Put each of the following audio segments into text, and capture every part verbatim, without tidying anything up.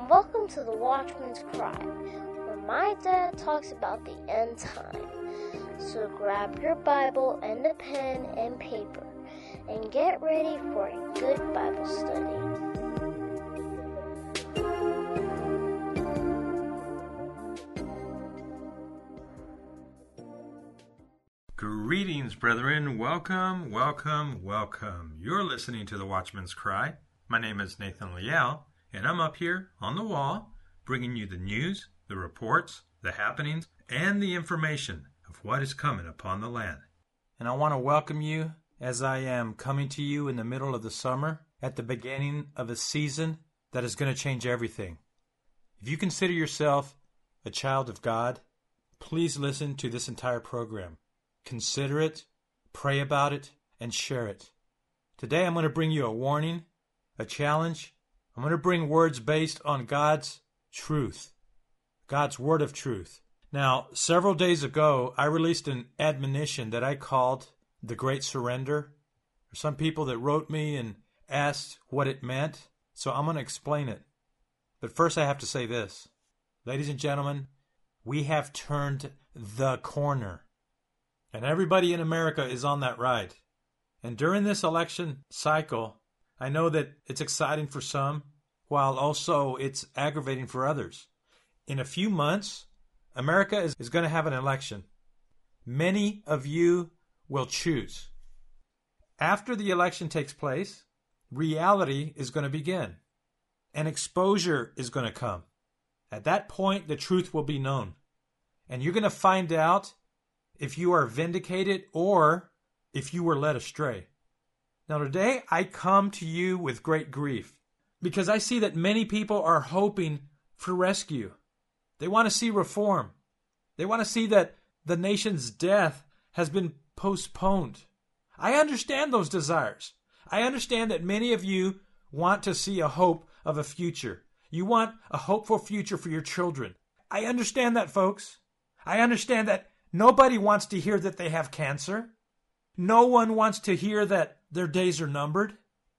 and welcome to the Watchman's Cry, where my dad talks about the end time. So grab your Bible and a pen and paper, and get ready for a good Bible study. Greetings, brethren. Welcome, welcome, welcome. You're listening to the Watchman's Cry. My name is Nathan Liel, and I'm up here on the wall bringing you the news, the reports, the happenings, and the information of what is coming upon the land. And I want to welcome you as I am coming to you in the middle of the summer at the beginning of a season that is going to change everything. If you consider yourself a child of God, please listen to this entire program. Consider it, pray about it, and share it. Today I'm going to bring you a warning, a challenge. I'm going to bring words based on God's truth, God's word of truth. Now, several days ago, I released an admonition that I called The Great Surrender. There's some people that wrote me and asked what it meant, so I'm going to explain it. But first I have to say this. Ladies and gentlemen, we have turned the corner. And everybody in America is on that ride. And during this election cycle, I know that it's exciting for some, while also it's aggravating for others. In a few months, America is, is going to have an election. Many of you will choose. After the election takes place, reality is going to begin. And exposure is going to come. At that point, the truth will be known. And you're going to find out if you are vindicated or if you were led astray. Now today I come to you with great grief because I see that many people are hoping for rescue. They want to see reform. They want to see that the nation's death has been postponed. I understand those desires. I understand that many of you want to see a hope of a future. You want a hopeful future for your children. I understand that, folks. I understand that nobody wants to hear that they have cancer. No one wants to hear that their days are numbered.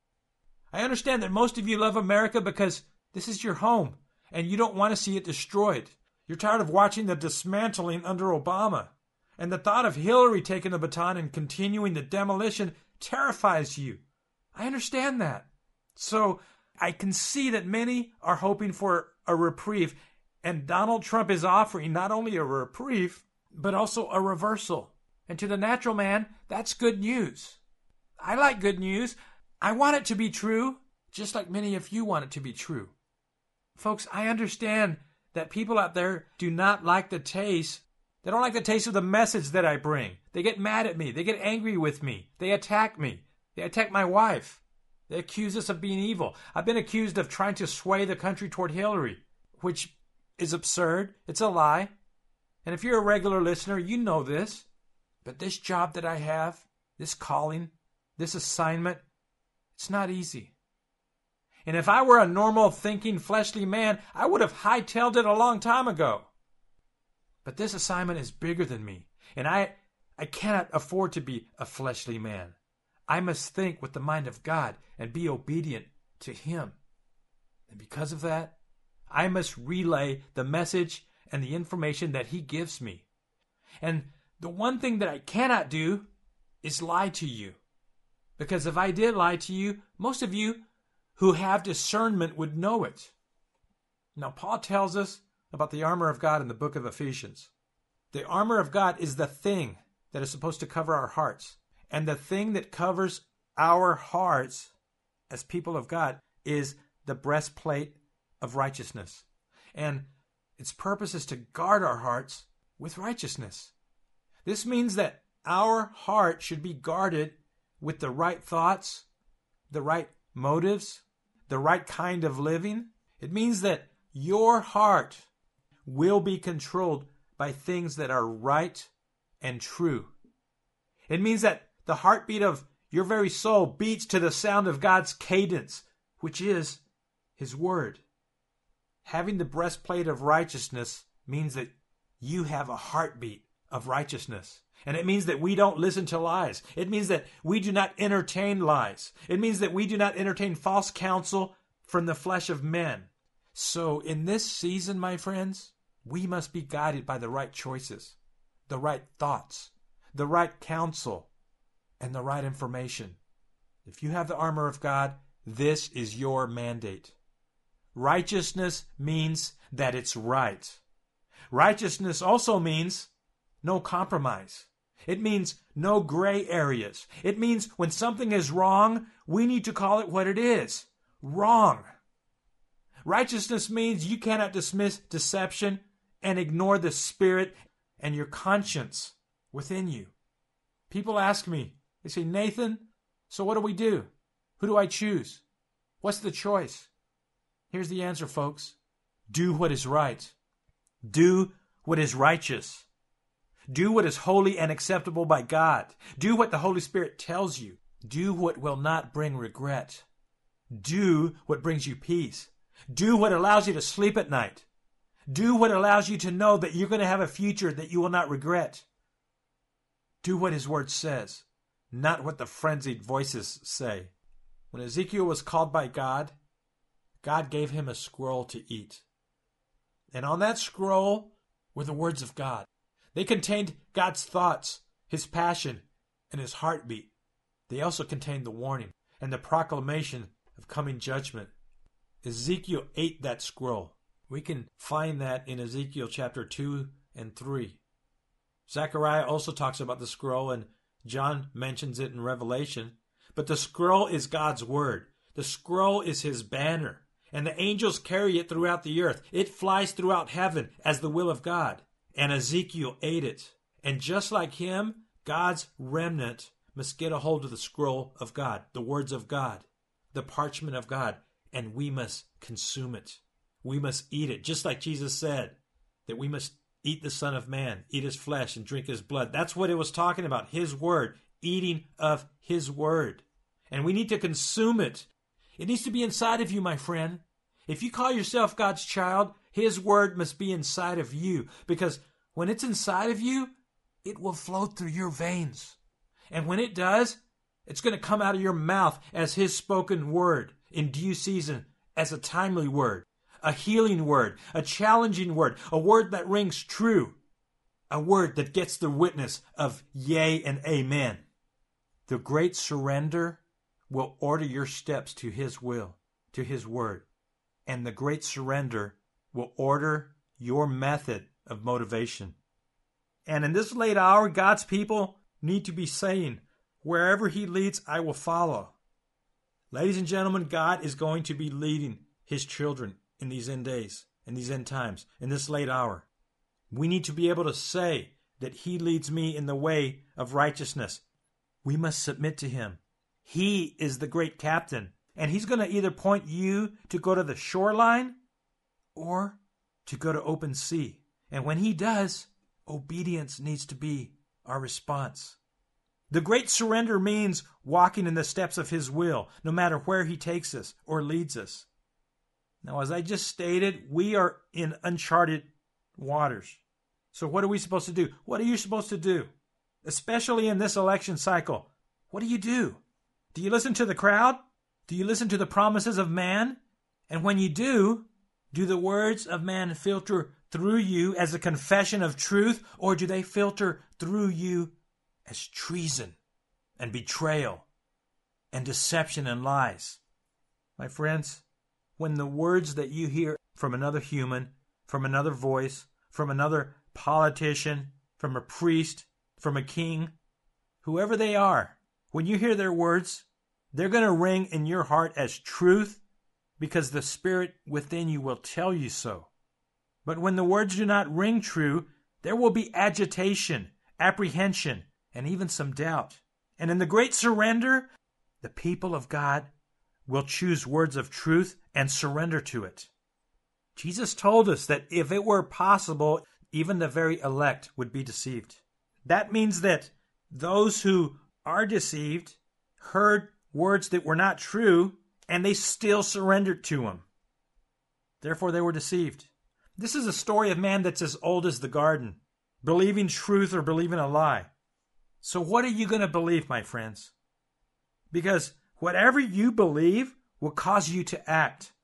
I understand that most of you love America because this is your home and you don't want to see it destroyed. You're tired of watching the dismantling under Obama. And the thought of Hillary taking the baton and continuing the demolition terrifies you. I understand that. So I can see that many are hoping for a reprieve. And Donald Trump is offering not only a reprieve, but also a reversal. And to the natural man, that's good news. I like good news. I want it to be true, just like many of you want it to be true. Folks, I understand that people out there do not like the taste. They don't like the taste of the message that I bring. They get mad at me. They get angry with me. They attack me. They attack my wife. They accuse us of being evil. I've been accused of trying to sway the country toward Hillary, which is absurd. It's a lie. And if you're a regular listener, you know this. But this job that I have, this calling, this assignment, it's not easy. And if I were a normal thinking fleshly man, I would have hightailed it a long time ago. But this assignment is bigger than me. And I, I cannot afford to be a fleshly man. I must think with the mind of God and be obedient to Him. And because of that, I must relay the message and the information that He gives me. And the one thing that I cannot do is lie to you. Because if I did lie to you, most of you who have discernment would know it. Now, Paul tells us about the armor of God in the book of Ephesians. The armor of God is the thing that is supposed to cover our hearts. And the thing that covers our hearts as people of God is the breastplate of righteousness. And its purpose is to guard our hearts with righteousness. This means that our heart should be guarded with the right thoughts, the right motives, the right kind of living. It means that your heart will be controlled by things that are right and true. It means that the heartbeat of your very soul beats to the sound of God's cadence, which is His Word. Having the breastplate of righteousness means that you have a heartbeat of righteousness. And it means that we don't listen to lies. It means that we do not entertain lies. It means that we do not entertain false counsel from the flesh of men. So in this season, my friends, we must be guided by the right choices, the right thoughts, the right counsel, and the right information. If you have the armor of God, this is your mandate. Righteousness means that it's right. Righteousness also means no compromise. It means no gray areas. It means when something is wrong, we need to call it what it is. Wrong. Righteousness means you cannot dismiss deception and ignore the spirit and your conscience within you. People ask me, they say, Nathan, so what do we do? Who do I choose? What's the choice? Here's the answer, folks. Do what is right. Do what is righteous. Do what is holy and acceptable by God. Do what the Holy Spirit tells you. Do what will not bring regret. Do what brings you peace. Do what allows you to sleep at night. Do what allows you to know that you're going to have a future that you will not regret. Do what His Word says, not what the frenzied voices say. When Ezekiel was called by God, God gave him a scroll to eat. And on that scroll were the words of God. They contained God's thoughts, His passion, and His heartbeat. They also contained the warning and the proclamation of coming judgment. Ezekiel ate that scroll. We can find that in Ezekiel chapter two and three. Zechariah also talks about the scroll, and John mentions it in Revelation. But the scroll is God's word. The scroll is His banner, and the angels carry it throughout the earth. It flies throughout heaven as the will of God. And Ezekiel ate it. And just like him, God's remnant must get a hold of the scroll of God, the words of God, the parchment of God, and we must consume it. We must eat it, just like Jesus said, that we must eat the Son of Man, eat His flesh and drink His blood. That's what it was talking about, His word, eating of His word. And we need to consume it. It needs to be inside of you, my friend. If you call yourself God's child, His word must be inside of you, because when it's inside of you, it will flow through your veins. And when it does, it's going to come out of your mouth as His spoken word in due season, as a timely word, a healing word, a challenging word, a word that rings true, a word that gets the witness of yea and amen. The great surrender will order your steps to His will, to His word. And the great surrender will order your method of motivation. And in this late hour, God's people need to be saying, wherever He leads, I will follow. Ladies and gentlemen, God is going to be leading His children in these end days, in these end times, in this late hour. We need to be able to say that He leads me in the way of righteousness. We must submit to Him. He is the great captain, and He's going to either point you to go to the shoreline or to go to open sea. And when He does, obedience needs to be our response. The great surrender means walking in the steps of His will, no matter where He takes us or leads us. Now, as I just stated, we are in uncharted waters. So what are we supposed to do? What are you supposed to do? Especially in this election cycle. What do you do? Do you listen to the crowd? Do you listen to the promises of man? And when you do, do the words of man filter through you as a confession of truth, or do they filter through you as treason and betrayal and deception and lies? My friends, when the words that you hear from another human, from another voice, from another politician, from a priest, from a king, whoever they are, when you hear their words, they're going to ring in your heart as truth because the Spirit within you will tell you so. But when the words do not ring true, there will be agitation, apprehension, and even some doubt. And in the great surrender, the people of God will choose words of truth and surrender to it. Jesus told us that if it were possible, even the very elect would be deceived. That means that those who are deceived heard words that were not true, and they still surrendered to Him. Therefore, they were deceived. This is a story of man that's as old as the garden, believing truth or believing a lie. So what are you going to believe, my friends? Because whatever you believe will cause you to act.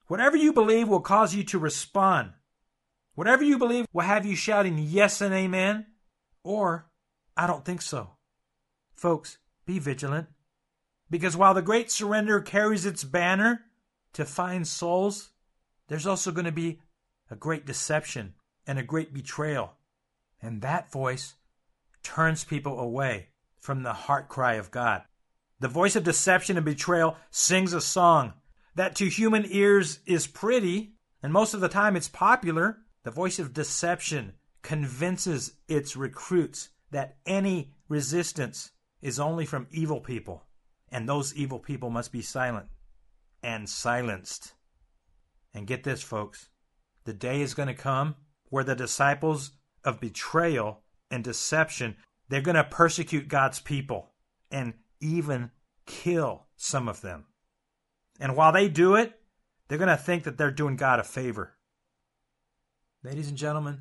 Whatever you believe will cause you to respond. Whatever you believe will have you shouting yes and amen, or I don't think so. Folks, be vigilant, because while the great surrender carries its banner to find souls, there's also going to be a great deception and a great betrayal. And that voice turns people away from the heart cry of God. The voice of deception and betrayal sings a song that to human ears is pretty, and most of the time it's popular. The voice of deception convinces its recruits that any resistance is only from evil people, and those evil people must be silent and silenced. And get this, folks, the day is going to come where the disciples of betrayal and deception, they're going to persecute God's people and even kill some of them. And while they do it, they're going to think that they're doing God a favor. Ladies and gentlemen,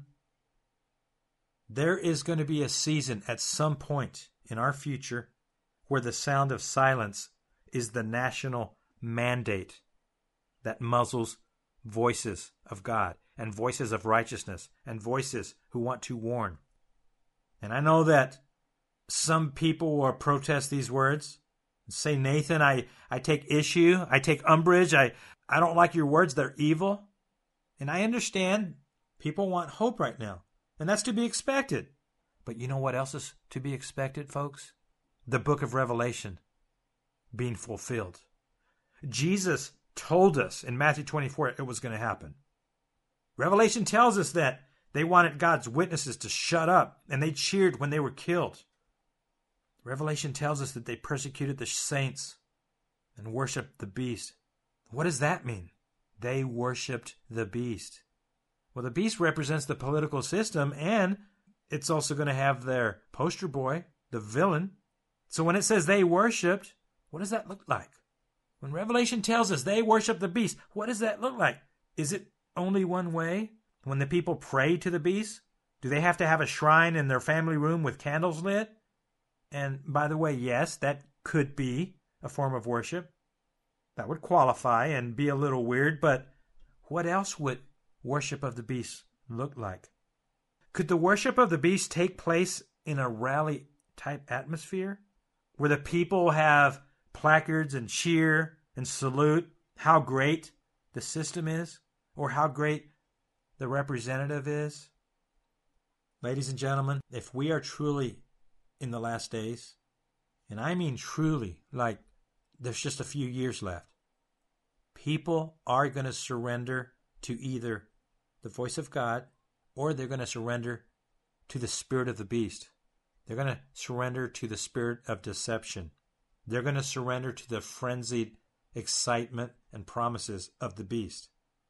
there is going to be a season at some point in our future where the sound of silence is the national mandate that muzzles voices of God and voices of righteousness and voices who want to warn. And I know that some people will protest these words and say, Nathan, I, I take issue, I take umbrage, I, I don't like your words, they're evil. And I understand people want hope right now, and that's to be expected. But you know what else is to be expected, folks? The book of Revelation being fulfilled. Jesus told us in Matthew twenty-four it was going to happen. Revelation tells us that they wanted God's witnesses to shut up, and they cheered when they were killed. Revelation tells us that they persecuted the saints and worshiped the beast. What does that mean? They worshiped the beast. Well, the beast represents the political system, and it's also going to have their poster boy, the villain. So when it says they worshipped, what does that look like? When Revelation tells us they worship the beast, what does that look like? Is it only one way? When the people pray to the beast, do they have to have a shrine in their family room with candles lit? And by the way, yes, that could be a form of worship. That would qualify and be a little weird, but what else would worship of the beast look like? Could the worship of the beast take place in a rally-type atmosphere where the people have placards and cheer and salute how great the system is or how great the representative is? Ladies and gentlemen, if we are truly in the last days, and I mean truly, like there's just a few years left, people are going to surrender to either the voice of God or they're going to surrender to the spirit of the beast. They're going to surrender to the spirit of deception. They're going to surrender to the frenzied excitement and promises of the beast.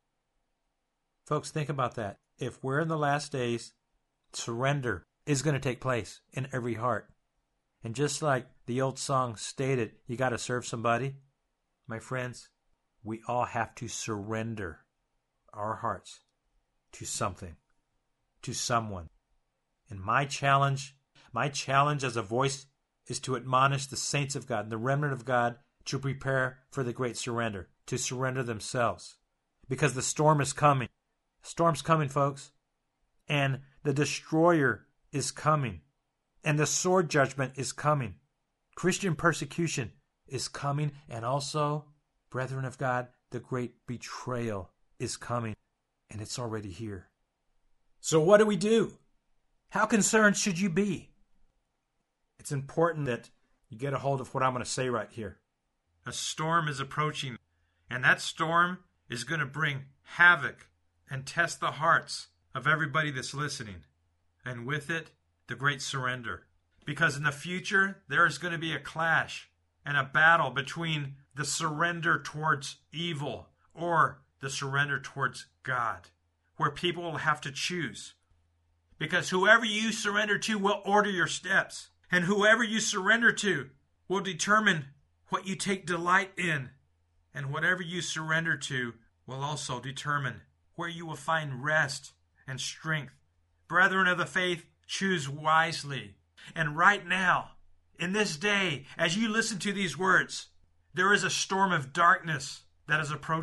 Folks, think about that. If we're in the last days, surrender is going to take place in every heart. And just like the old song stated, you got to serve somebody. My friends, we all have to surrender our hearts to something, to someone. And my challenge, my challenge as a voice is to admonish the saints of God and the remnant of God to prepare for the great surrender, to surrender themselves. Because the storm is coming. The storm's coming, folks. And the destroyer is coming. And the sword judgment is coming. Christian persecution is coming. And also, brethren of God, the great betrayal is coming. And it's already here. So what do we do? How concerned should you be? It's important that you get a hold of what I'm going to say right here. A storm is approaching, and that storm is going to bring havoc and test the hearts of everybody that's listening. And with it, the great surrender. Because in the future, there is going to be a clash and a battle between the surrender towards evil or the surrender towards God, where people will have to choose. Because whoever you surrender to will order your steps. And whoever you surrender to will determine what you take delight in. And whatever you surrender to will also determine where you will find rest and strength. Brethren of the faith, choose wisely. And right now, in this day, as you listen to these words, there is a storm of darkness that is approaching.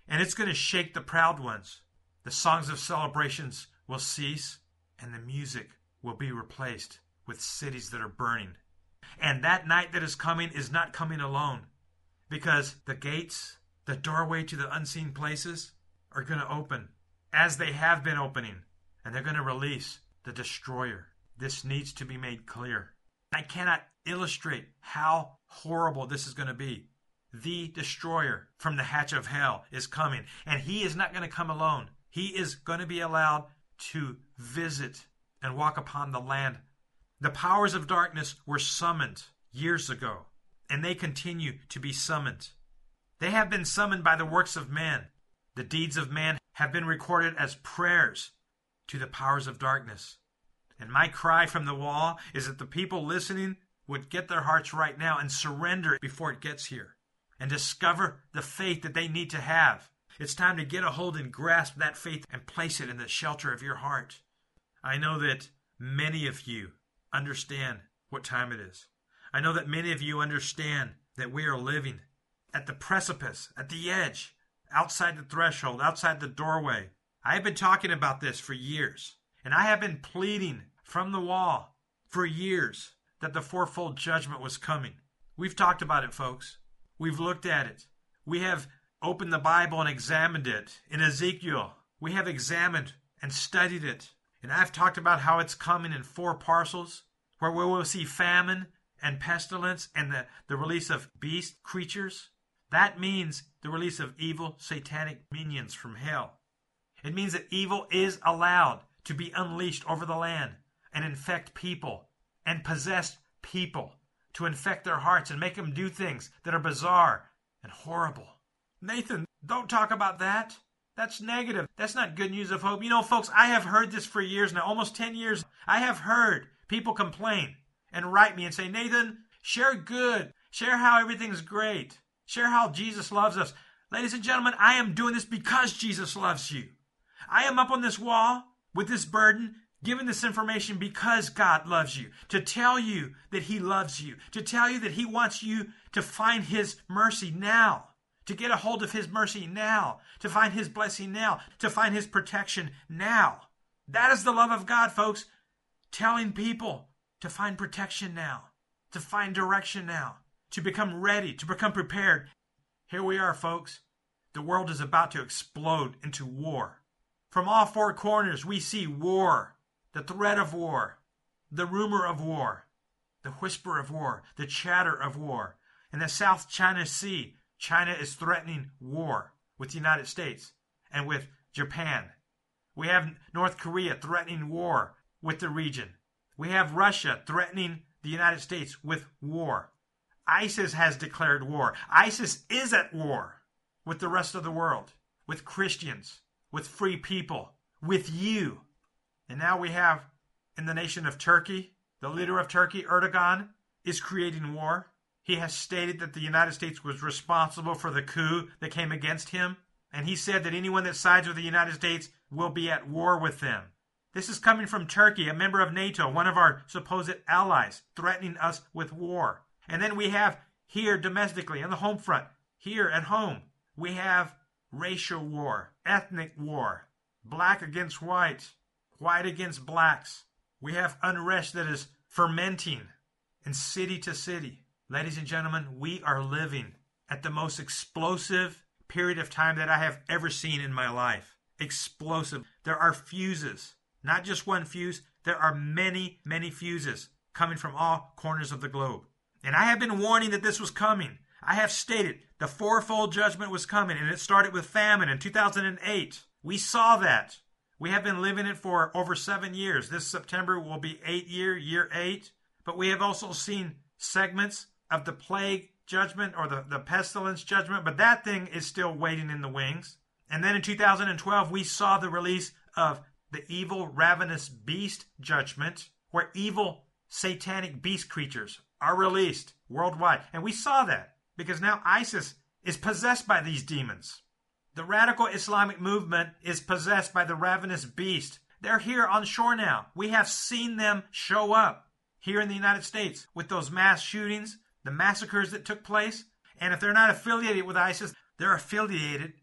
and it's going to shake the proud ones. The songs of celebrations will cease, and the music will be replaced with cities that are burning. And that night that is coming is not coming alone, because the gates, the doorway to the unseen places, are going to open, as they have been opening, and they're going to release the destroyer. This needs to be made clear. I cannot illustrate how horrible this is going to be. The destroyer from the hatch of hell is coming, and he is not going to come alone. He is going to be allowed to visit and walk upon the land. The powers of darkness were summoned years ago, and they continue to be summoned. They have been summoned by the works of men. The deeds of man have been recorded as prayers to the powers of darkness. And my cry from the wall is that the people listening would get their hearts right now and surrender before it gets here, and discover the faith that they need to have. It's time to get a hold and grasp that faith and place it in the shelter of your heart. I know that many of you understand what time it is. I know that many of you understand that we are living at the precipice, at the edge, outside the threshold, outside the doorway. I have been talking about this for years, and I have been pleading from the wall for years that the fourfold judgment was coming. We've talked about it, folks. We've looked at it. We have opened the Bible and examined it. In Ezekiel, we have examined and studied it. And I've talked about how it's coming in four parcels, where we will see famine and pestilence and the, the release of beast creatures. That means the release of evil satanic minions from hell. It means that evil is allowed to be unleashed over the land and infect people and possess people, to infect their hearts and make them do things that are bizarre and horrible. Nathan, don't talk about that. That's negative. That's not good news of hope. You know, folks, I have heard this for years now, almost ten years. I have heard people complain and write me and say, Nathan, share good. Share how everything's great. Share how Jesus loves us. Ladies and gentlemen, I am doing this because Jesus loves you. I am up on this wall with this burden, giving this information because God loves you, to tell you that he loves you, to tell you that he wants you to find his mercy now, to get a hold of his mercy now, to find his blessing now, to find his protection now. That is the love of God, folks. Telling people to find protection now, to find direction now, to become ready, to become prepared. Here we are, folks. The world is about to explode into war. From all four corners, we see war, the threat of war, the rumor of war, the whisper of war, the chatter of war. In the South China Sea, China is threatening war with the United States and with Japan. We have North Korea threatening war with the region. We have Russia threatening the United States with war. ISIS has declared war. ISIS is at war with the rest of the world, with Christians, with free people, with you. And now we have in the nation of Turkey, the leader of Turkey, Erdogan, is creating war. He has stated that the United States was responsible for the coup that came against him. And he said that anyone that sides with the United States will be at war with them. This is coming from Turkey, a member of NATO, one of our supposed allies, threatening us with war. And then we have here domestically on the home front, here at home, we have racial war, ethnic war, black against white, white against blacks. We have unrest that is fermenting in city to city. Ladies and gentlemen, we are living at the most explosive period of time that I have ever seen in my life. Explosive. There are fuses, not just one fuse. There are many, many fuses coming from all corners of the globe. And I have been warning that this was coming. I have stated the fourfold judgment was coming, and it started with famine in two thousand eight. We saw that. We have been living it for over seven years. This September will be eight year, year eight. But we have also seen segments of the plague judgment or the, the pestilence judgment, but that thing is still waiting in the wings. And then in two thousand twelve, we saw the release of the evil, ravenous beast judgment, where evil, satanic beast creatures are released worldwide. And we saw that because now ISIS is possessed by these demons. The radical Islamic movement is possessed by the ravenous beast. They're here on shore now. We have seen them show up here in the United States with those mass shootings, the massacres that took place. And if they're not affiliated with ISIS, they're affiliated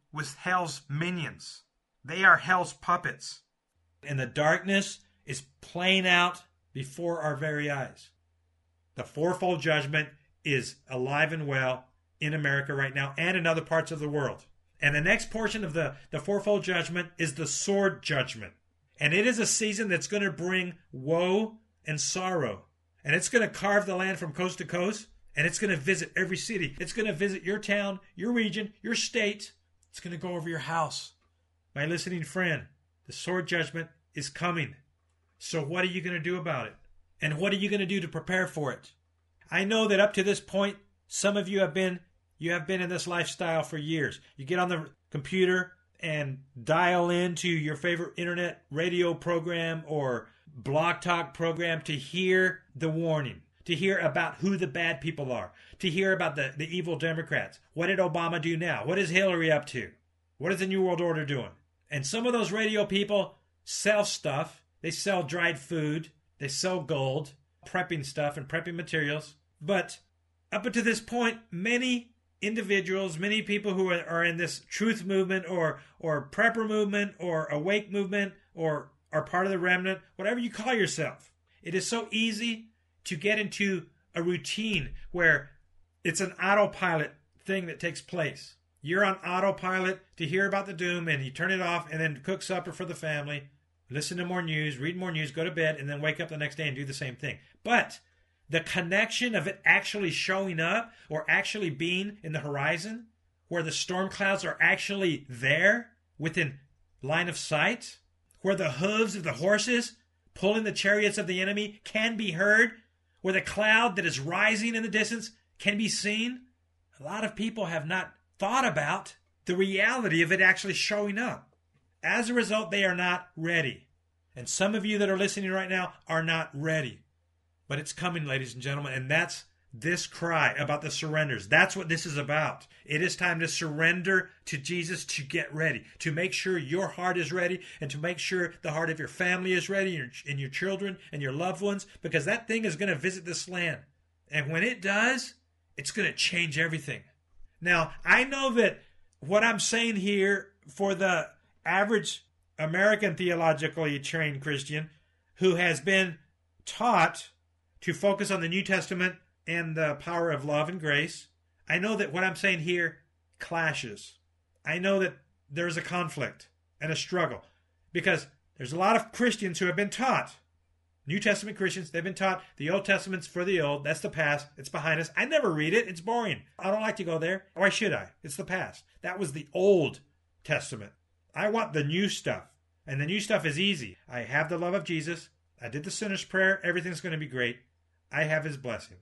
with hell's minions. They are hell's puppets. And the darkness is playing out before our very eyes. The fourfold judgment is alive and well in America right now and in other parts of the world. And the next portion of the, the fourfold judgment is the sword judgment. And it is a season that's going to bring woe and sorrow. And it's going to carve the land from coast to coast. And it's going to visit every city. It's going to visit your town, your region, your state. It's going to go over your house. My listening friend, the sword judgment is coming. So what are you going to do about it? And what are you going to do to prepare for it? I know that up to this point, some of you have been you have been in this lifestyle for years. You get on the computer and dial into your favorite internet radio program or blog talk program to hear the warning, to hear about who the bad people are, to hear about the, the evil Democrats. What did Obama do now? What is Hillary up to? What is the New World Order doing? And some of those radio people sell stuff. They sell dried food. They sell gold, prepping stuff and prepping materials. But up until this point, many individuals, many people who are, are in this truth movement or or prepper movement or awake movement or are part of the remnant, whatever you call yourself, it is so easy to get into a routine where it's an autopilot thing that takes place. You're on autopilot to hear about the doom and you turn it off and then cook supper for the family, listen to more news, read more news, go to bed, and then wake up the next day and do the same thing. But the connection of it actually showing up or actually being in the horizon, where the storm clouds are actually there within line of sight, where the hooves of the horses pulling the chariots of the enemy can be heard, where the cloud that is rising in the distance can be seen, a lot of people have not thought about the reality of it actually showing up. As a result, they are not ready. And some of you that are listening right now are not ready. But it's coming, ladies and gentlemen, and that's this cry about the surrenders. That's what this is about. It is time to surrender to Jesus, to get ready, to make sure your heart is ready, and to make sure the heart of your family is ready, and your, and your children and your loved ones, because that thing is going to visit this land. And when it does, it's going to change everything. Now, I know that what I'm saying here for the average American theologically trained Christian who has been taught to focus on the New Testament and the power of love and grace, I know that what I'm saying here clashes. I know that there's a conflict and a struggle because there's a lot of Christians who have been taught, New Testament Christians, they've been taught the Old Testament's for the old, that's the past, it's behind us. I never read it, it's boring. I don't like to go there. Why should I? It's the past. That was the Old Testament. I want the new stuff, and the new stuff is easy. I have the love of Jesus. I did the sinner's prayer. Everything's going to be great. I have his blessing.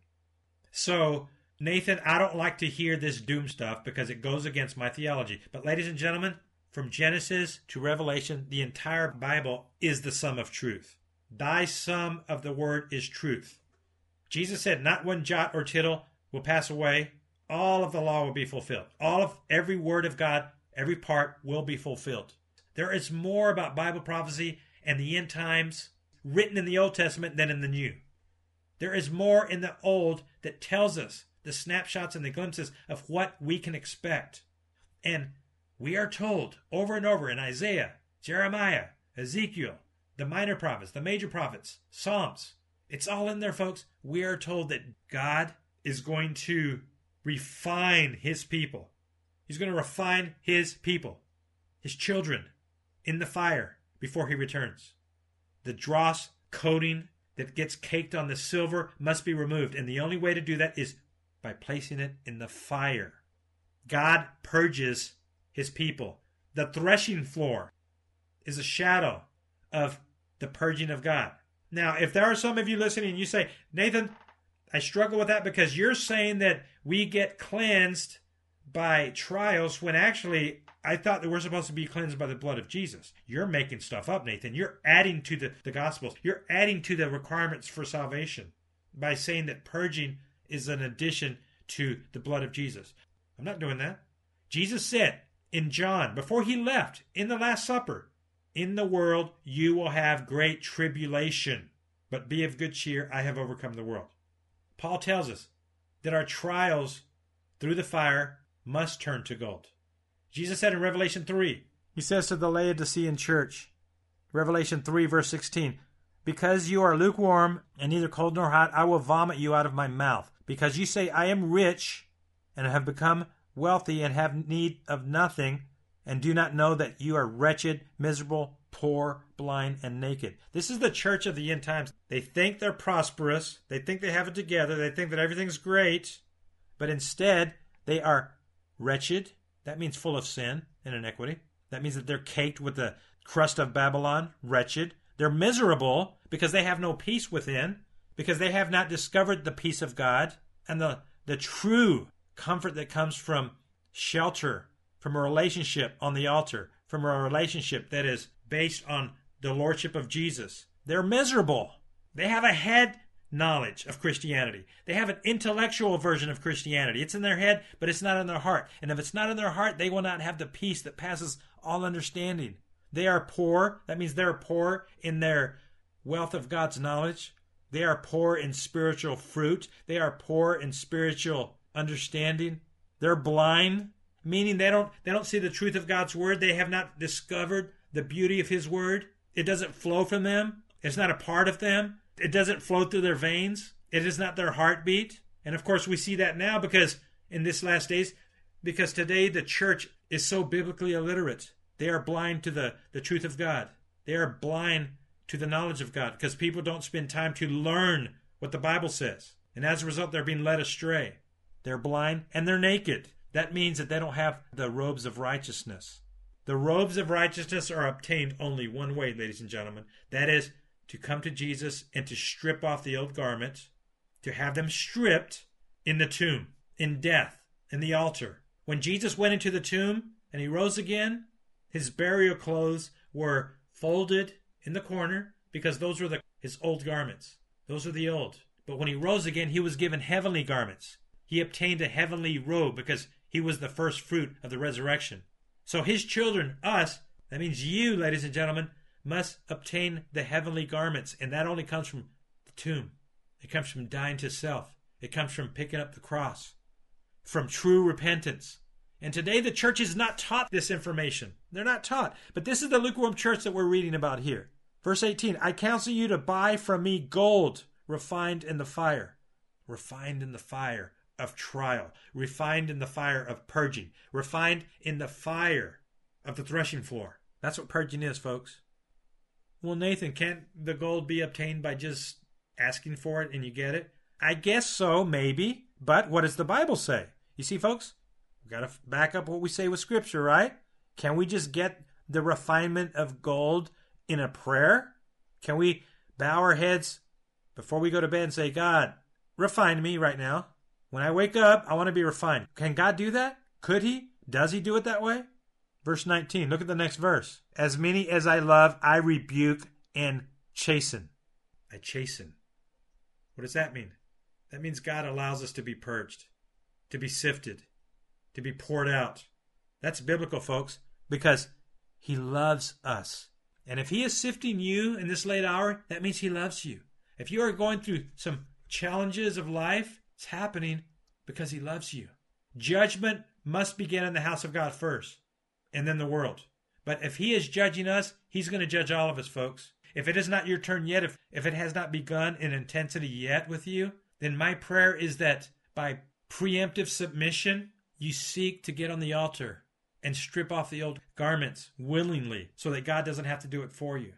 So, Nathan, I don't like to hear this doom stuff because it goes against my theology. But ladies and gentlemen, from Genesis to Revelation, the entire Bible is the sum of truth. Thy sum of the word is truth. Jesus said, not one jot or tittle will pass away. All of the law will be fulfilled. All of every word of God, every part will be fulfilled. There is more about Bible prophecy and the end times written in the Old Testament than in the New. There is more in the Old that tells us the snapshots and the glimpses of what we can expect. And we are told over and over in Isaiah, Jeremiah, Ezekiel, the minor prophets, the major prophets, Psalms. It's all in there, folks. We are told that God is going to refine his people. He's going to refine his people, his children, in the fire before he returns. The dross coating that gets caked on the silver must be removed. And the only way to do that is by placing it in the fire. God purges his people. The threshing floor is a shadow of the purging of God. Now, if there are some of you listening and you say, Nathan, I struggle with that because you're saying that we get cleansed by trials when actually I thought that we're supposed to be cleansed by the blood of Jesus. You're making stuff up, Nathan. You're adding to the, the Gospels. You're adding to the requirements for salvation by saying that purging is an addition to the blood of Jesus. I'm not doing that. Jesus said in John, before he left, in the Last Supper, in the world you will have great tribulation, but be of good cheer, I have overcome the world. Paul tells us that our trials through the fire must turn to gold. Jesus said in Revelation three, He says to the Laodicean church, Revelation three, verse sixteen, because you are lukewarm and neither cold nor hot, I will vomit you out of my mouth. Because you say, I am rich and have become wealthy and have need of nothing, and do not know that you are wretched, miserable, poor, blind, and naked. This is the church of the end times. They think they're prosperous. They think they have it together. They think that everything's great. But instead, they are wretched. That means full of sin and iniquity. That means that they're caked with the crust of Babylon, wretched. They're miserable because they have no peace within, because they have not discovered the peace of God and the, the true comfort that comes from shelter, from a relationship on the altar, from a relationship that is based on the lordship of Jesus. They're miserable. They have a head knowledge of Christianity. They have an intellectual version of Christianity. It's in their head, but it's not in their heart. And if it's not in their heart, they will not have the peace that passes all understanding. They are poor. That means they're poor in their wealth of God's knowledge. They are poor in spiritual fruit. They are poor in spiritual understanding. They're blind, meaning they don't they don't see the truth of God's word. They have not discovered the beauty of his word. It doesn't flow from them. It's not a part of them. It doesn't flow through their veins. It is not their heartbeat. And of course we see that now because in this last days, because today the church is so biblically illiterate. They are blind to the, the truth of God. They are blind to the knowledge of God because people don't spend time to learn what the Bible says. And as a result, they're being led astray. They're blind and they're naked. That means that they don't have the robes of righteousness. The robes of righteousness are obtained only one way, ladies and gentlemen. That is to come to Jesus and to strip off the old garment, to have them stripped in the tomb, in death, in the altar. When Jesus went into the tomb and he rose again, his burial clothes were folded in the corner because those were the, his old garments. Those are the old. But when he rose again, he was given heavenly garments. He obtained a heavenly robe because he was the first fruit of the resurrection. So his children, us, that means you, ladies and gentlemen, must obtain the heavenly garments. And that only comes from the tomb. It comes from dying to self. It comes from picking up the cross, from true repentance. And today the church is not taught this information. They're not taught. But this is the lukewarm church that we're reading about here. Verse eighteen, I counsel you to buy from me gold refined in the fire. Refined in the fire of trial. Refined in the fire of purging. Refined in the fire of the threshing floor. That's what purging is, folks. Well, Nathan, can't the gold be obtained by just asking for it and you get it? I guess so, maybe. But what does the Bible say? You see, folks? We've got to back up what we say with Scripture, right? Can we just get the refinement of gold in a prayer? Can we bow our heads before we go to bed and say, God, refine me right now. When I wake up, I want to be refined. Can God do that? Could he? Does he do it that way? Verse nineteen, look at the next verse. As many as I love, I rebuke and chasten. I chasten. What does that mean? That means God allows us to be purged, to be sifted, to be poured out. That's biblical, folks, because he loves us. And if he is sifting you in this late hour, that means he loves you. If you are going through some challenges of life, it's happening because he loves you. Judgment must begin in the house of God first, and then the world. But if he is judging us, he's going to judge all of us, folks. If it is not your turn yet, if, if it has not begun in intensity yet with you, then my prayer is that by preemptive submission, you seek to get on the altar and strip off the old garments willingly so that God doesn't have to do it for you.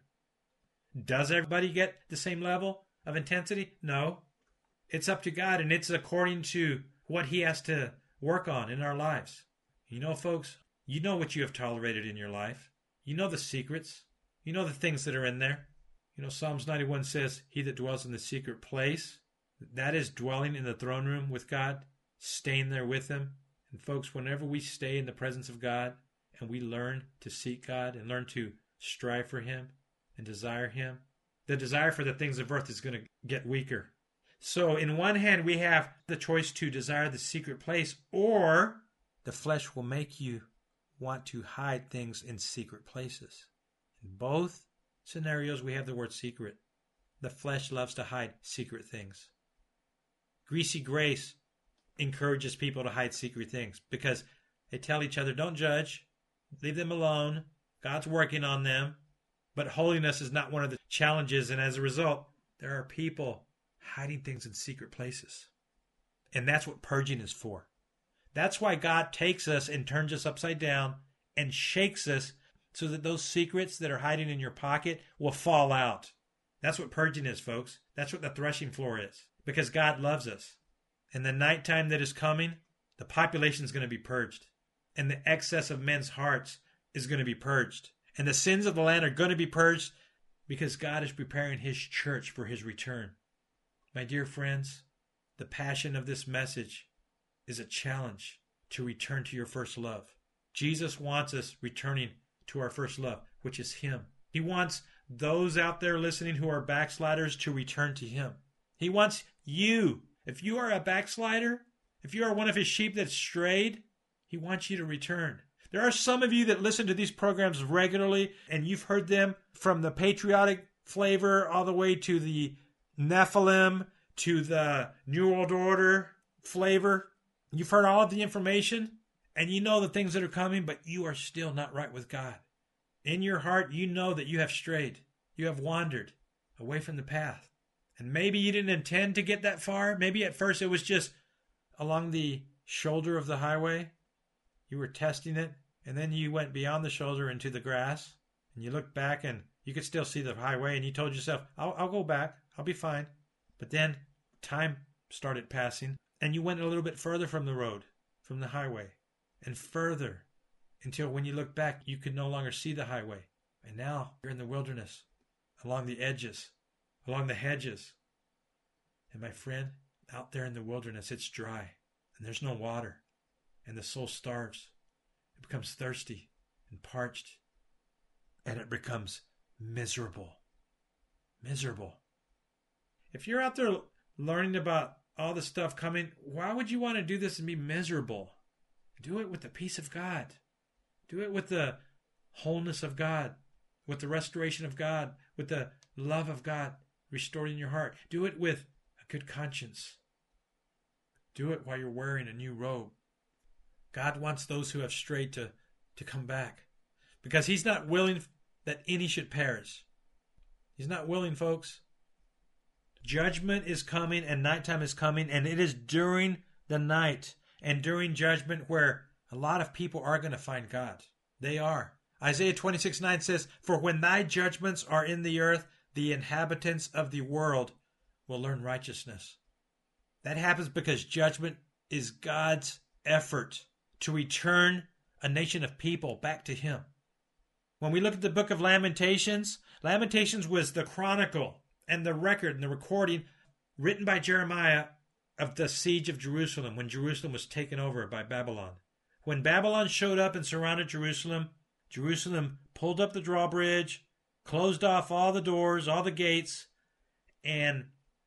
Does everybody get the same level of intensity? No. It's up to God, and it's according to what he has to work on in our lives. You know, folks, you know what you have tolerated in your life. You know the secrets. You know the things that are in there. You know, Psalms ninety-one says, he that dwells in the secret place, that is dwelling in the throne room with God, staying there with him. And folks, whenever we stay in the presence of God and we learn to seek God and learn to strive for him and desire him, the desire for the things of earth is going to get weaker. So in one hand, we have the choice to desire the secret place, or the flesh will make you want to hide things in secret places. In both scenarios, we have the word secret. The flesh loves to hide secret things. Greasy grace encourages people to hide secret things because They tell each other, don't judge. Leave them alone. God's working on them. But holiness is not one of the challenges. And as a result, there are people hiding things in secret places. And that's what purging is for. That's why God takes us and turns us upside down and shakes us so that those secrets that are hiding in your pocket will fall out. That's what purging is, folks. That's what the threshing floor is. Because God loves us. And the nighttime that is coming, the population is going to be purged. And the excess of men's hearts is going to be purged. And the sins of the land are going to be purged because God is preparing his church for his return. My dear friends, the passion of this message is a challenge to return to your first love. Jesus wants us returning to our first love, which is him. He wants those out there listening who are backsliders to return to him. He wants you. If you are a backslider, if you are one of his sheep that's strayed, he wants you to return. There are some of you that listen to these programs regularly, and you've heard them from the patriotic flavor all the way to the Nephilim, to the New World Order flavor. You've heard all of the information, and you know the things that are coming, but you are still not right with God. In your heart, you know that you have strayed. You have wandered away from the path. And maybe you didn't intend to get that far. Maybe at first it was just along the shoulder of the highway. You were testing it, and then you went beyond the shoulder into the grass, and you looked back, and you could still see the highway, and you told yourself, I'll, I'll go back. I'll be fine. But then time started passing, and you went a little bit further from the road, from the highway, and further, until when you looked back, you could no longer see the highway. And now you're in the wilderness, along the edges, along the hedges. And my friend, out there in the wilderness, it's dry, and there's no water, and the soul starves. It becomes thirsty and parched, and it becomes miserable. Miserable. If you're out there learning about all the stuff coming, why would you want to do this and be miserable? Do it with the peace of God. Do it with the wholeness of God, with the restoration of God, with the love of God restored in your heart. Do it with a good conscience. Do it while you're wearing a new robe. God wants those who have strayed to, to come back, because he's not willing that any should perish. He's not willing, folks. Judgment is coming, and nighttime is coming, and it is during the night and during judgment where a lot of people are going to find God. They are. Isaiah twenty-six nine says, "For when thy judgments are in the earth, the inhabitants of the world will learn righteousness." That happens because judgment is God's effort to return a nation of people back to him. When we look at the book of Lamentations, Lamentations was the chronicle and the record and the recording written by Jeremiah of the siege of Jerusalem, when Jerusalem was taken over by Babylon. When Babylon showed up and surrounded Jerusalem, Jerusalem pulled up the drawbridge, closed off all the doors, all the gates, and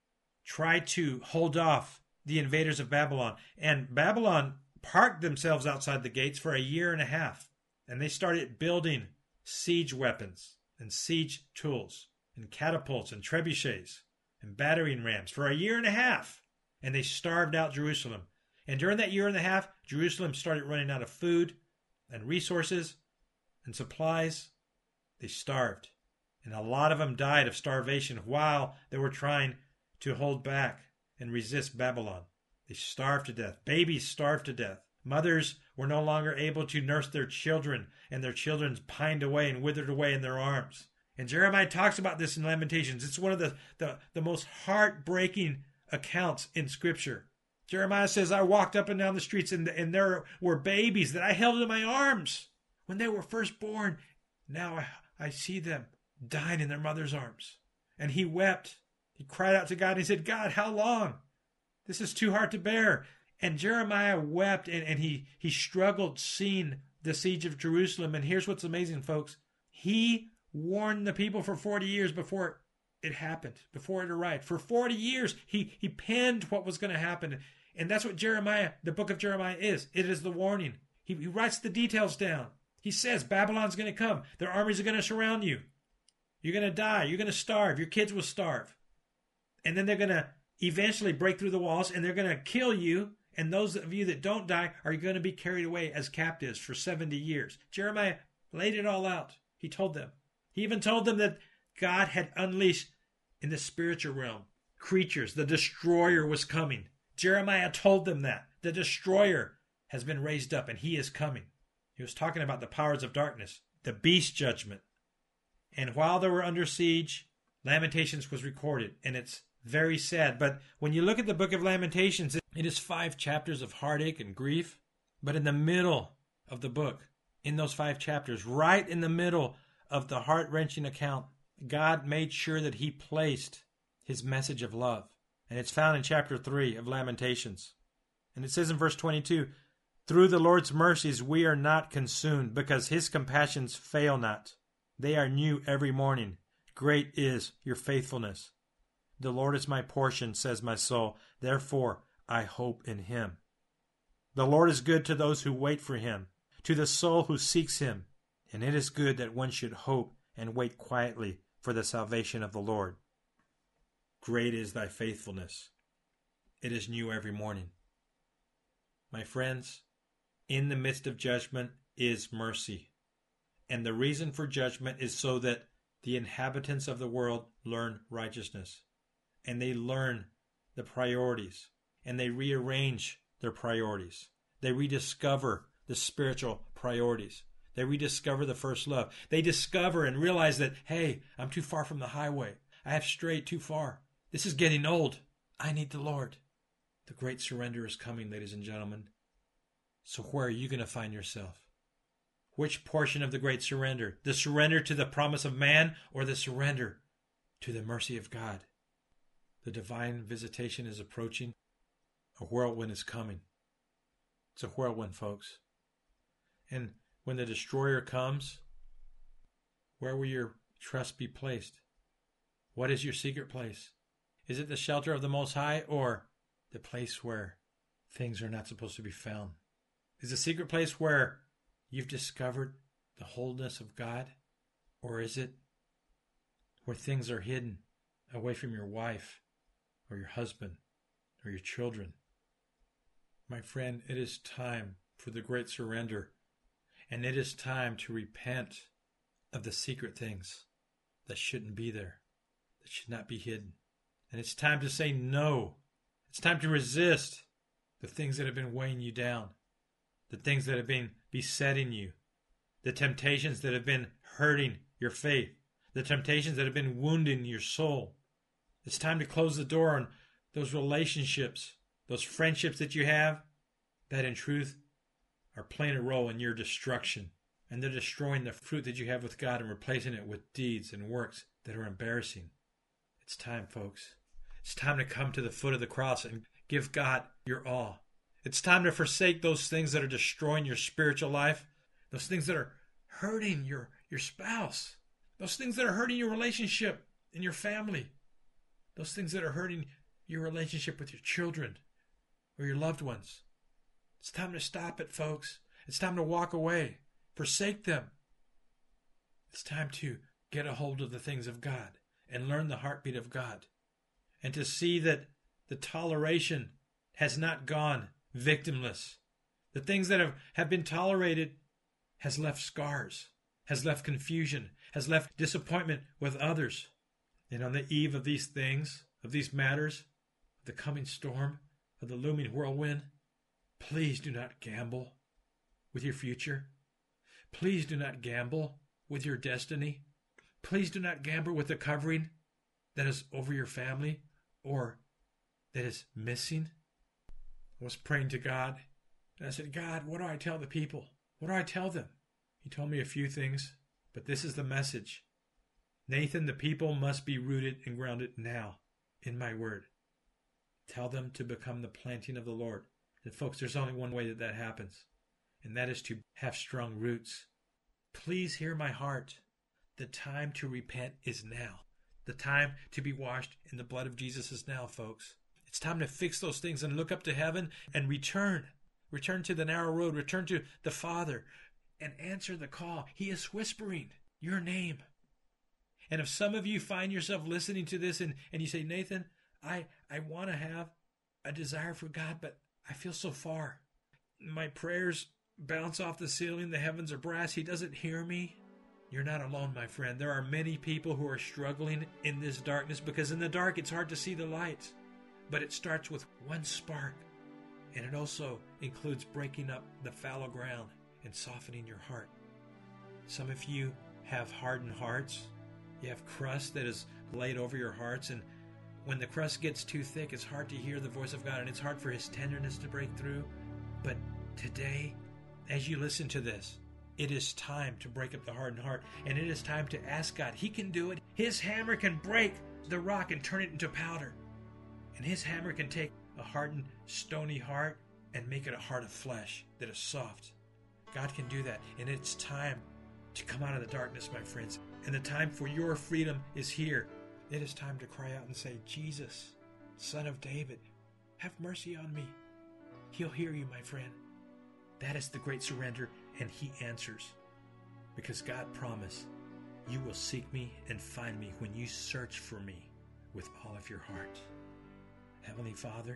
tried to hold off the invaders of Babylon. And Babylon parked themselves outside the gates for a year and a half. And they started building siege weapons and siege tools and catapults and trebuchets and battering rams for a year and a half. And they starved out Jerusalem. And during that year and a half, Jerusalem started running out of food and resources and supplies. They starved. And a lot of them died of starvation while they were trying to hold back and resist Babylon. They starved to death. Babies starved to death. Mothers were no longer able to nurse their children, and their children pined away and withered away in their arms. And Jeremiah talks about this in Lamentations. It's one of the, the, the most heartbreaking accounts in Scripture. Jeremiah says, "I walked up and down the streets, and, and there were babies that I held in my arms when they were first born. Now I, I see them dying in their mother's arms." And he wept. He cried out to God, and he said, "God, how long? This is too hard to bear." And Jeremiah wept, and, and he, he struggled seeing the siege of Jerusalem. And here's what's amazing, folks. He warned the people for forty years before it happened, before it arrived. For forty years, he, he penned what was going to happen. And that's what Jeremiah, the book of Jeremiah is. It is the warning. He, he writes the details down. He says, Babylon's going to come. Their armies are going to surround you. You're going to die. You're going to starve. Your kids will starve. And then they're going to eventually break through the walls, and they're going to kill you, And those of you that don't die are going to be carried away as captives for seventy years. Jeremiah laid it all out. He told them. He even told them that God had unleashed in the spiritual realm creatures. The destroyer was coming. Jeremiah told them that. The destroyer has been raised up and he is coming. He was talking about the powers of darkness, the beast judgment. And while they were under siege, Lamentations was recorded, and it's very sad. But when you look at the book of Lamentations, it is five chapters of heartache and grief. But in the middle of the book, in those five chapters, right in the middle of the heart-wrenching account, God made sure that he placed his message of love. And it's found in chapter three of Lamentations. And it says in verse twenty-two, "Through the Lord's mercies we are not consumed, because his compassions fail not. They are new every morning. Great is your faithfulness. The Lord is my portion, says my soul. Therefore I hope in him. The Lord is good to those who wait for him, to the soul who seeks him. And it is good that one should hope and wait quietly for the salvation of the Lord. Great is thy faithfulness. It is new every morning." My friends, in the midst of judgment is mercy. And the reason for judgment is so that the inhabitants of the world learn righteousness. And they learn the priorities. And they rearrange their priorities. They rediscover the spiritual priorities. They rediscover the first love. They discover and realize that, hey, I'm too far from the highway. I have strayed too far. This is getting old. I need the Lord. The great surrender is coming, ladies and gentlemen. So where are you going to find yourself? Which portion of the great surrender? The surrender to the promise of man, or the surrender to the mercy of God? The divine visitation is approaching. A whirlwind is coming. It's a whirlwind, folks. And when the destroyer comes, where will your trust be placed? What is your secret place? Is it the shelter of the Most High, or the place where things are not supposed to be found? Is the secret place where you've discovered the wholeness of God? Or is it where things are hidden away from your wife or your husband or your children? My friend, it is time for the great surrender. And it is time to repent of the secret things that shouldn't be there, that should not be hidden. And it's time to say no. It's time to resist the things that have been weighing you down, the things that have been besetting you, the temptations that have been hurting your faith, the temptations that have been wounding your soul. It's time to close the door on those relationships, those friendships that you have that in truth are playing a role in your destruction. And they're destroying the fruit that you have with God and replacing it with deeds and works that are embarrassing. It's time, folks. It's time to come to the foot of the cross and give God your all. It's time to forsake those things that are destroying your spiritual life, those things that are hurting your, your spouse, those things that are hurting your relationship in your family, those things that are hurting your relationship with your children or your loved ones. It's time to stop it, folks. It's time to walk away. Forsake them. It's time to get a hold of the things of God and learn the heartbeat of God, and to see that the toleration has not gone victimless. The things that have, have been tolerated has left scars, has left confusion, has left disappointment with others. And on the eve of these things, of these matters, the coming storm, of the looming whirlwind, please do not gamble with your future. Please do not gamble with your destiny. Please do not gamble with the covering that is over your family or that is missing. I was praying to God, and I said, God, what do I tell the people? What do I tell them? He told me a few things, but this is the message. Nathan, the people must be rooted and grounded now in my word. Tell them to become the planting of the Lord. And folks, there's only one way that that happens, and that is to have strong roots. Please hear my heart. The time to repent is now. The time to be washed in the blood of Jesus is now, folks. It's time to fix those things and look up to heaven and return. Return to the narrow road. Return to the Father and answer the call. He is whispering your name. And if some of you find yourself listening to this and, and you say, Nathan, I, I want to have a desire for God, but I feel so far. My prayers bounce off the ceiling. The heavens are brass. He doesn't hear me. You're not alone, my friend. There are many people who are struggling in this darkness because in the dark it's hard to see the light. But it starts with one spark. And it also includes breaking up the fallow ground and softening your heart. Some of you have hardened hearts. You have crust that is laid over your hearts. And when the crust gets too thick, it's hard to hear the voice of God. And it's hard for His tenderness to break through. But today, as you listen to this, it is time to break up the hardened heart. And it is time to ask God. He can do it. His hammer can break the rock and turn it into powder. And His hammer can take a hardened, stony heart and make it a heart of flesh that is soft. God can do that. And it's time to come out of the darkness, my friends. And the time for your freedom is here. It is time to cry out and say, Jesus, Son of David, have mercy on me. He'll hear you, my friend. That is the great surrender, and He answers. Because God promised, you will seek me and find me when you search for me with all of your heart. Heavenly Father,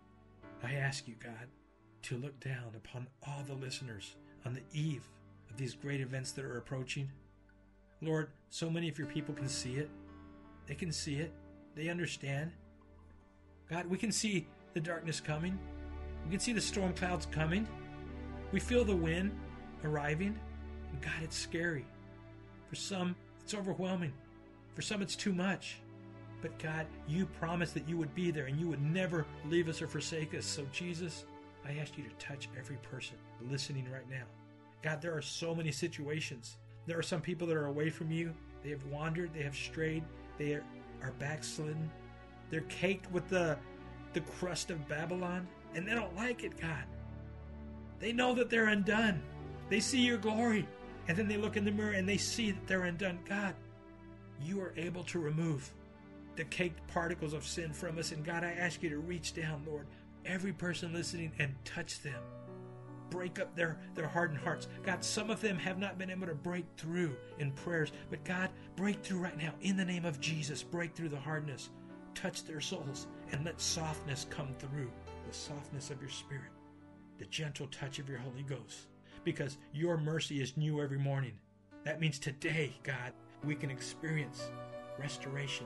I ask you, God, to look down upon all the listeners on the eve of these great events that are approaching. Lord, so many of your people can see it. They can see it. They understand. God, we can see the darkness coming. We can see the storm clouds coming. We feel the wind arriving. And God, it's scary. For some, it's overwhelming. For some, it's too much. But God, you promised that you would be there and you would never leave us or forsake us. So Jesus, I ask you to touch every person listening right now. God, there are so many situations. There are some people that are away from you. They have wandered. They have strayed. They are, are backslidden. They're caked with the, the crust of Babylon. And they don't like it, God. They know that they're undone. They see your glory. And then they look in the mirror and they see that they're undone. God, you are able to remove the caked particles of sin from us. And God, I ask you to reach down, Lord, every person listening and touch them. Break up their, their hardened hearts. God, some of them have not been able to break through in prayers. But God, break through right now. In the name of Jesus, break through the hardness. Touch their souls and let softness come through. The softness of your Spirit. The gentle touch of your Holy Ghost. Because your mercy is new every morning. That means today, God, we can experience restoration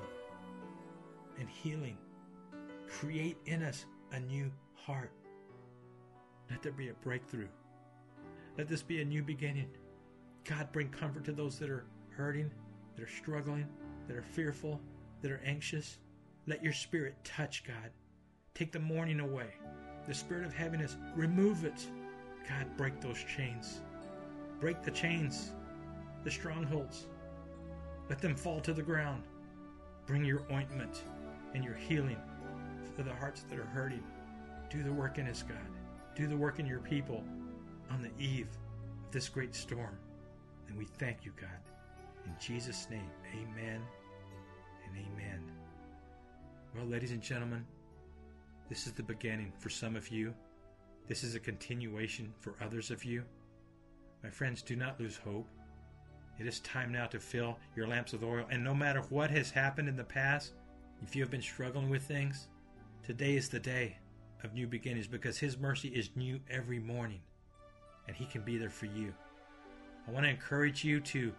and healing. Create in us a new heart. Let there be a breakthrough. Let this be a new beginning. God, bring comfort to those that are hurting, that are struggling, that are fearful, that are anxious. Let your Spirit touch, God. Take the mourning away. The spirit of heaviness, remove it. God, break those chains. Break the chains, the strongholds. Let them fall to the ground. Bring your ointment and your healing for the hearts that are hurting. Do the work in us, God. Do the work in your people on the eve of this great storm. And we thank you, God. In Jesus' name, amen and amen. Well, ladies and gentlemen, this is the beginning for some of you. This is a continuation for others of you. My friends, do not lose hope. It is time now to fill your lamps with oil. And no matter what has happened in the past, if you have been struggling with things, today is the day of new beginnings because His mercy is new every morning. And He can be there for you. I want to encourage you to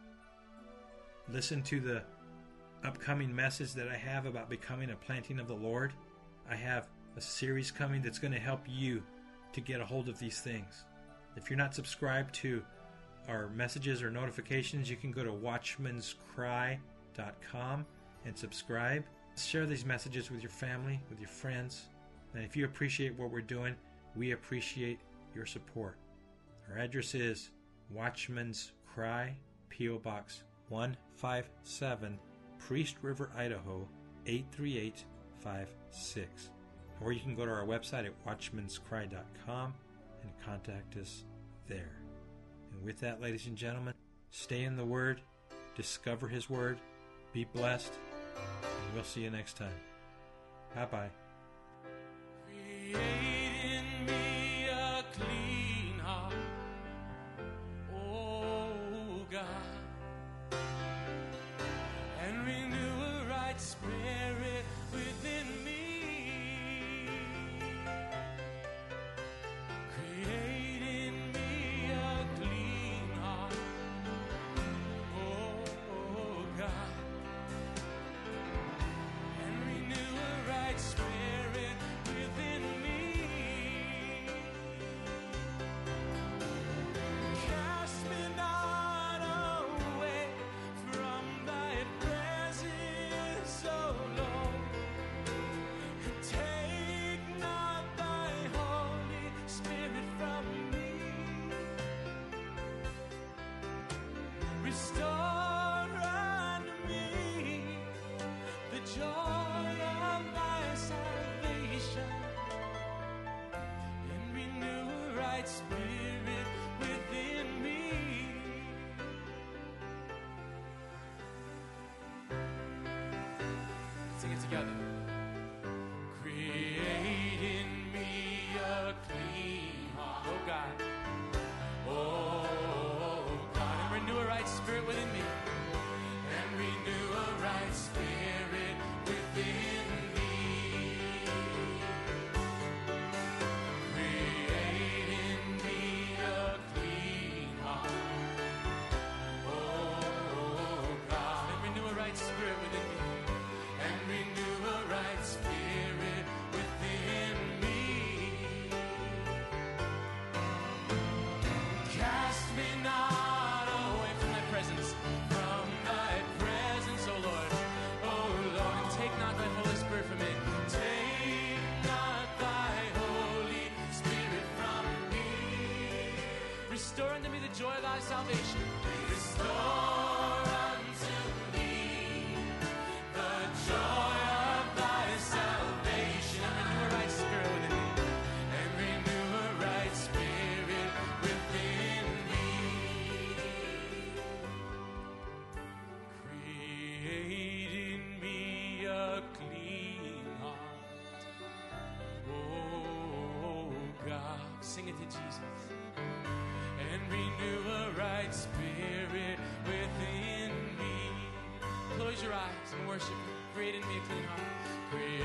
listen to the upcoming message that I have about becoming a planting of the Lord. I have a series coming that's going to help you to get a hold of these things. If you're not subscribed to our messages or notifications, you can go to watchmans cry dot com and subscribe. Share these messages with your family, with your friends. And if you appreciate what we're doing, we appreciate your support. Our address is Watchman's Cry, P O Box one five seven, Priest River, Idaho eight three eight five six. Or you can go to our website at watchmans cry dot com and contact us there. And with that, ladies and gentlemen, stay in the Word, discover His Word, be blessed, and we'll see you next time. Bye-bye. Create in me a clean heart, oh God, and renew a right spirit within me. together. Create in me a clean heart, oh God. Oh God, and renew a right spirit within me. And renew a right spirit within me. Create in me a clean heart. Oh God, and renew a right spirit within me. And renew a right spirit within me. Cast me not away from thy presence, from thy presence, O Lord. O Lord, and take not thy Holy Spirit from me. Take not thy Holy Spirit from me. Restore unto me the joy of thy salvation. Restore unto me the joy of thy salvation. And renew a right spirit within me. And renew a right spirit within me. Create in me a clean heart. Oh God, sing it to Jesus. And renew a right spirit within me. Close your eyes and worship Him. Create in me a clean heart. Create